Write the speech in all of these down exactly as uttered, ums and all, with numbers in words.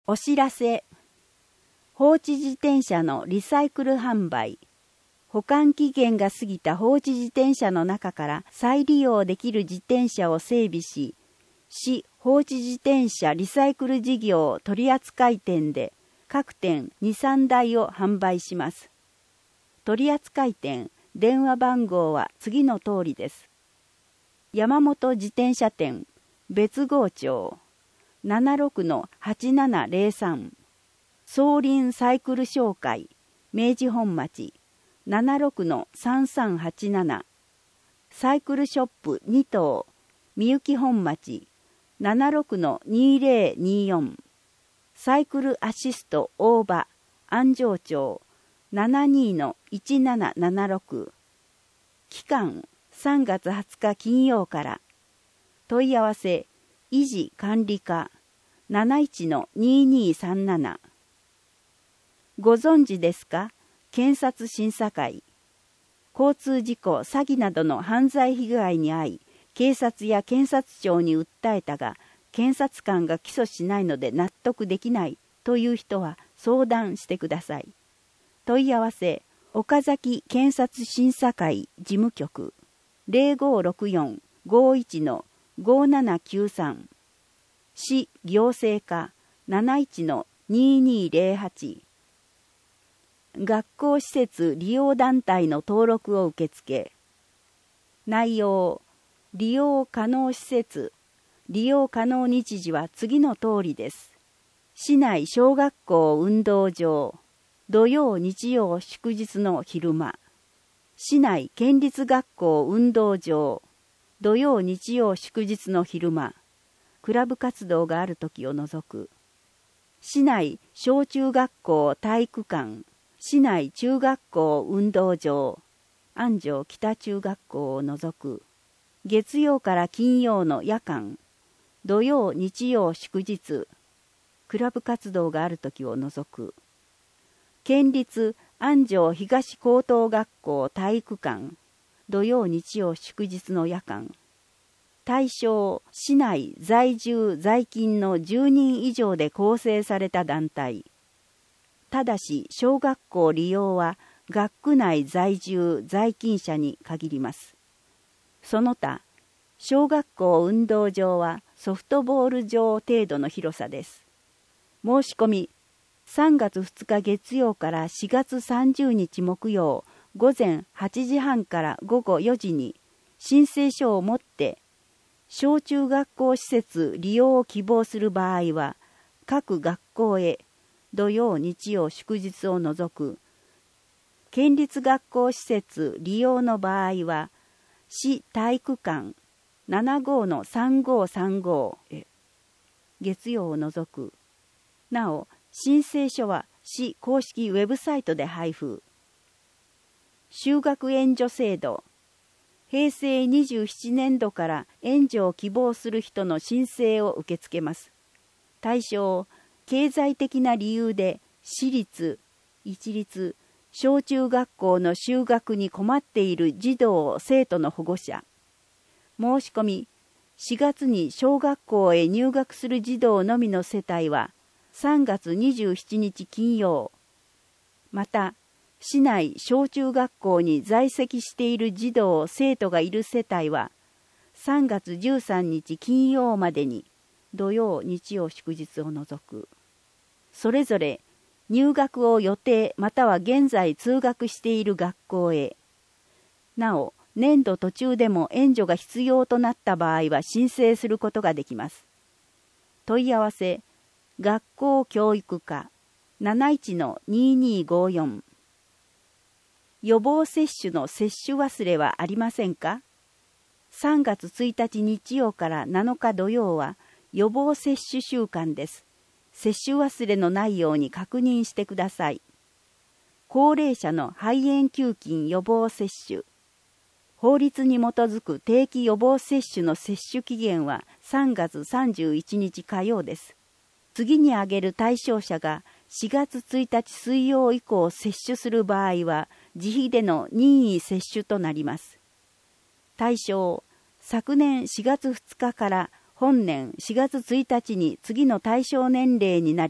お知らせ。放置自転車のリサイクル販売。保管期限が過ぎた放置自転車の中から再利用できる自転車を整備し、市放置自転車リサイクル事業取扱店で各店に、さんだいを販売します。取扱店、電話番号は次の通りです。山本自転車店、別郷町、ななろくのはちななぜろさん、総林サイクル商会、明治本町、ななろくのさんさんはちなな、サイクルショップに棟、みゆき本町、ななろくのにぜろによん、サイクルアシスト大場、安城町、ななにのいちななななろく、期間さんがつはつか金曜から、問い合わせ、維持管理課 なないちのににさんなな。ご存知ですか？検察審査会。交通事故、詐欺などの犯罪被害に遭い、警察や検察庁に訴えたが、検察官が起訴しないので納得できないという人は相談してください。問い合わせ、岡崎検察審査会事務局 ゼロごろくよん ごいちのごななきゅうさん、市行政課 なないちのににぜろはち、学校施設利用団体の登録を受付。内容、利用可能施設、利用可能日時は次の通りです。市内小学校運動場、土曜日曜祝日の昼間。市内県立学校運動場、土曜日曜祝日の昼間。クラブ活動がある時を除く。市内小中学校体育館、市内中学校運動場、安城北中学校を除く。月曜から金曜の夜間、土曜日曜祝日、クラブ活動がある時を除く。県立安城東高等学校体育館、土曜日曜祝日の夜間。対象、市内在住在勤のじゅうにん以上で構成された団体。ただし、小学校利用は学区内在住在勤者に限ります。その他、小学校運動場はソフトボール場程度の広さです。申し込み、さんがつふつか月曜からしがつさんじゅうにち木曜、午前はちじはんからごごよじに申請書を持って小中学校施設利用を希望する場合は、各学校へ土曜日曜祝日を除く、県立学校施設利用の場合は、市体育館 ななごのさんごさんご へ、月曜を除く。なお、申請書は市公式ウェブサイトで配布。就学援助制度。へいせいにじゅうななねんどから援助を希望する人の申請を受け付けます。対象、経済的な理由で私立、一律、小中学校の就学に困っている児童・生徒の保護者。申し込み、しがつに小学校へ入学する児童のみの世帯はさんがつにじゅうしちにち金曜。また、市内小中学校に在籍している児童・生徒がいる世帯は、さんがつじゅうさんにち金曜までに、土曜・日曜祝日を除く。それぞれ、入学を予定または現在通学している学校へ。なお、年度途中でも援助が必要となった場合は申請することができます。問い合わせ、学校教育課 なないちのににごよん。予防接種の接種忘れはありませんか？さんがつついたち日曜からなのか土曜は予防接種週間です。接種忘れのないように確認してください。高齢者の肺炎球菌予防接種。法律に基づく定期予防接種の接種期限はさんがつさんじゅういちにち火曜です。次に挙げる対象者がしがつついたち水曜以降接種する場合は自費での任意接種となります。対象、昨年しがつふつかから本年しがつついたちに次の対象年齢になり、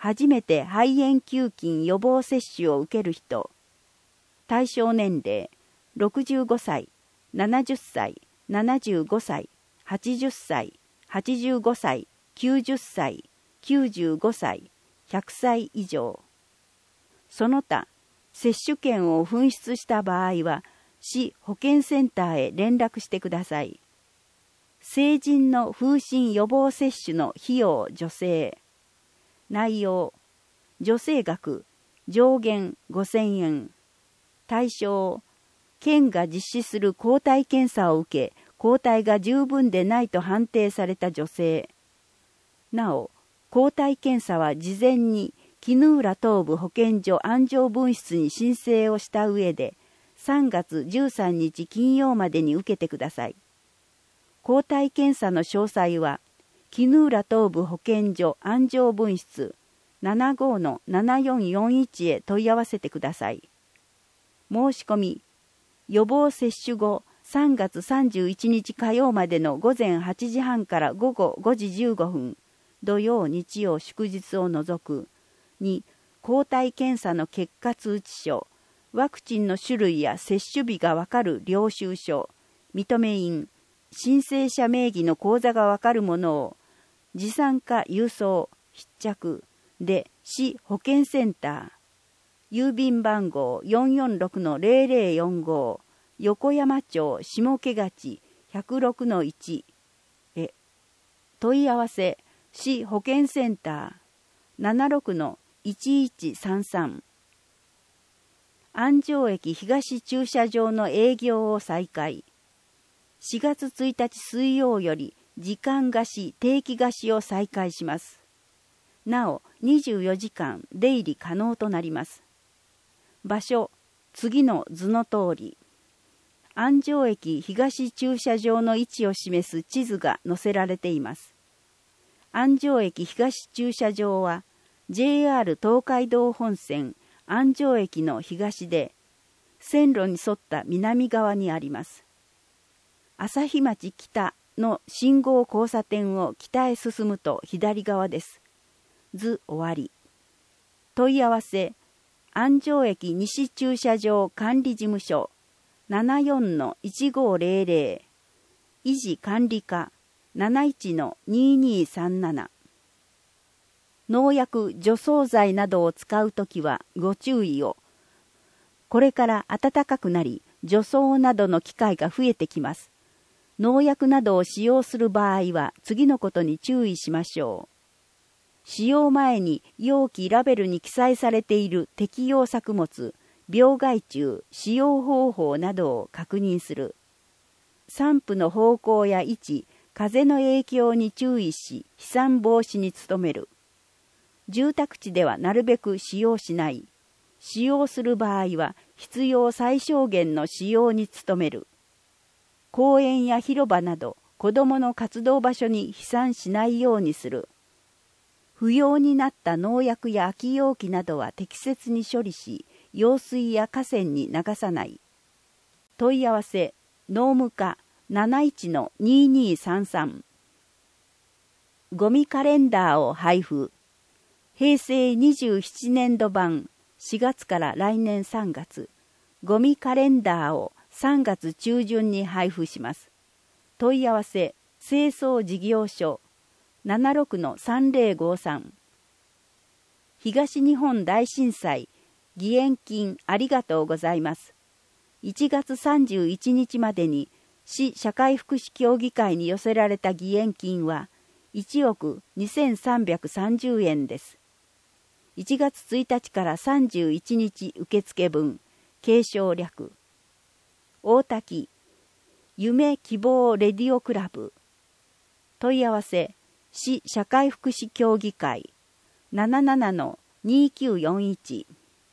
初めて肺炎球菌予防接種を受ける人、対象年齢ろくじゅうごさい、ななじゅっさい、ななじゅうごさい、はちじゅっさい、はちじゅうごさい、きゅうじゅっさい、きゅうじゅうごさい、ひゃくさい以上。その他、接種券を紛失した場合は、市保健センターへ連絡してください。成人の風疹予防接種の費用助成。内容、助成額、上限ごせんえん。対象、県が実施する抗体検査を受け、抗体が十分でないと判定された女性。なお、抗体検査は事前に衣浦東部保健所安城分室に申請をした上で、さんがつじゅうさんにち金曜までに受けてください。抗体検査の詳細は、衣浦東部保健所安城分室 ななごのななよんよんいち へ問い合わせてください。申し込み、予防接種後さんがつさんじゅういちにち火曜までのごぜんはちじはんからごごごじじゅうごふん、土曜日曜祝日を除くに、抗体検査の結果通知書、ワクチンの種類や接種日がわかる領収書、認め印、申請者名義の口座がわかるものを、持参か郵送、必着で市保健センター、郵便番号 よんよんろくのぜろぜろよんご、横山町下毛勝 ひゃくろくのいち へ。問い合わせ、市保健センター ななろくのいちいちさんさん。安城駅東駐車場の営業を再開。しがつついたち水曜より時間貸し、定期貸しを再開します。なお、にじゅうよじかん出入り可能となります。場所、次の図の通り。安城駅東駐車場の位置を示す地図が載せられています。安城駅東駐車場は、ジェイアール 東海道本線安城駅の東で、線路に沿った南側にあります。朝日町北の信号交差点を北へ進むと左側です。図終わり。問い合わせ、安城駅西駐車場管理事務所 ななよんのいちごぜろぜろ、維持管理課 なないちのににさんなな。農薬、除草剤などを使うときはご注意を。これから暖かくなり、除草などの機会が増えてきます。農薬などを使用する場合は次のことに注意しましょう。使用前に容器ラベルに記載されている適用作物、病害虫、使用方法などを確認する。散布の方向や位置、風の影響に注意し、飛散防止に努める。住宅地ではなるべく使用しない。使用する場合は必要最小限の使用に努める。公園や広場など子どもの活動場所に飛散しないようにする。不要になった農薬や空き容器などは適切に処理し、用水や河川に流さない。問い合わせ、農務課 なないちのににさんさん。ゴミカレンダーを配布。へいせいにじゅうななねんど版しがつから来年さんがつ、ゴミカレンダーをさんがつ中旬に配布します。問い合わせ、清掃事業所 ななろくのさんぜろごさん。東日本大震災義援金ありがとうございます。いちがつさんじゅういちにちまでに市社会福祉協議会に寄せられた義援金はいちおくにせんさんびゃくさんじゅうえんです。いちがつついたちからさんじゅういちにち受付分、継承略。大滝、夢希望レディオクラブ。問い合わせ、市社会福祉協議会 ななななのにきゅうよんいち。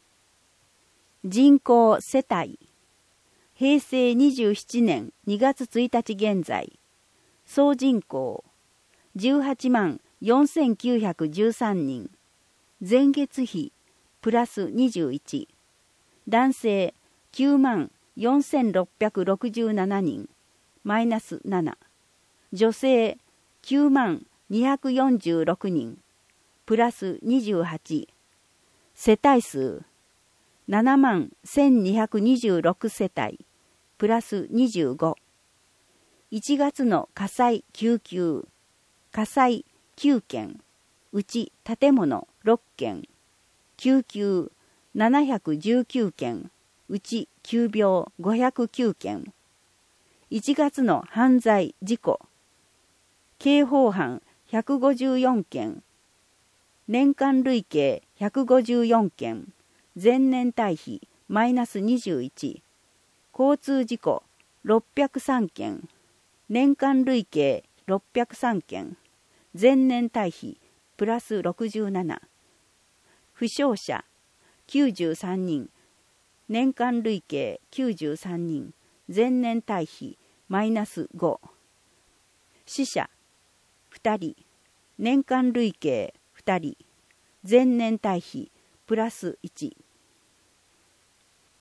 人口世帯、へいせいにじゅうななねんにがつついたち現在、総人口じゅうはちまんよんせんきゅうひゃくじゅうさんにん、前月比プラスにじゅういち、男性きゅうまんよんせんろっぴゃくろくじゅうななにん、マイナスなな、女性きゅうまんにひゃくよんじゅうろくにん、 プラスにじゅうはち。世帯数ななまんせんにひゃくにじゅうろく世帯、プラスにじゅうご。いちがつの火災救急、火災きゅうけん、うち建物ろっけん、救急ななひゃくじゅうきゅうけん、うち急病ごひゃくきゅうけん。いちがつの犯罪事故、刑法犯ひゃくごじゅうよんけん、年間累計ひゃくごじゅうよんけん、前年対比マイナスにじゅういち、交通事故ろっぴゃくさんけん、年間累計ろっぴゃくさんけん、前年対比プラスろくじゅうなな、負傷者きゅうじゅうさんにん、年間累計きゅうじゅうさんにん、前年対比マイナスご、死者ふたり、年間累計ふたり、前年対比プラスいち。